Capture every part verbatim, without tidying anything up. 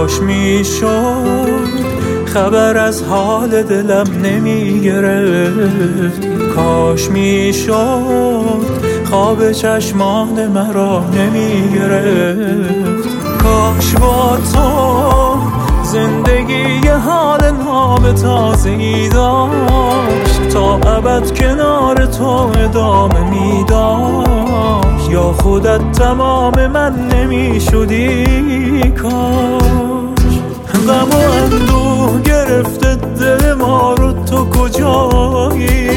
کاش میشد خبر از حال دلم نمی گرفتی، کاش میشد خواب چشمان مرا نمی گرفت، کاش با تو زندگی حال ناب تازه‌ای داشت، تا ابد کنار تو ادامه می داشت، یا خودت تمام من نمی شدی. کاش غم و اندوه گرفته دل ما رو، تو کجایی؟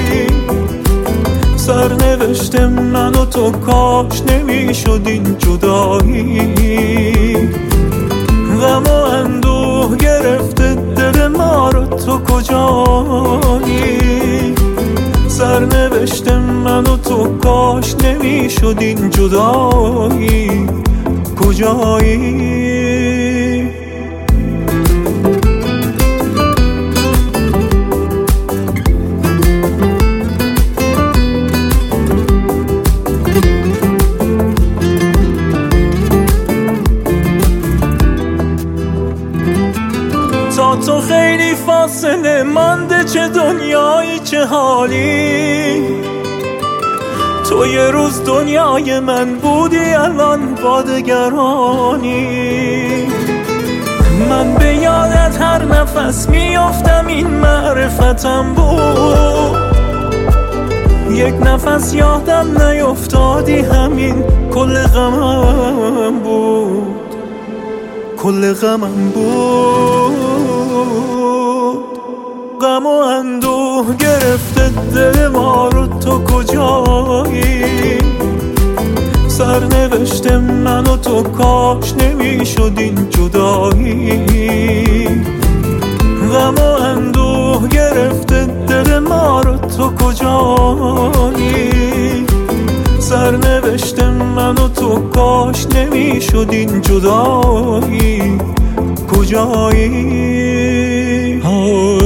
سرنوشت من و تو کاش نمی شدین جدایی. غم و اندوه گرفته دل ما رو، تو کجایی؟ سرنوشت من و تو کاش نمی شدین جدایی. کجایی؟ تا تو خیلی فاصله مانده، چه دنیایی چه حالی. تو یه روز دنیای من بودی، الان با دگرانی. من به یادت هر نفس میافتم، این معرفتم بود. یک نفس یادم نیفتادی، همین کل غمم بود، کل غمم بود. غم و اندوه گرفته دل ما رو، تو کجایی؟ سرنوشت من و تو کاش نمی شدین جدایی. غم و اندوه گرفته دل ما رو، تو کجایی؟ سرنوشت من و تو کاش نمی شدین جدایی. کجایی؟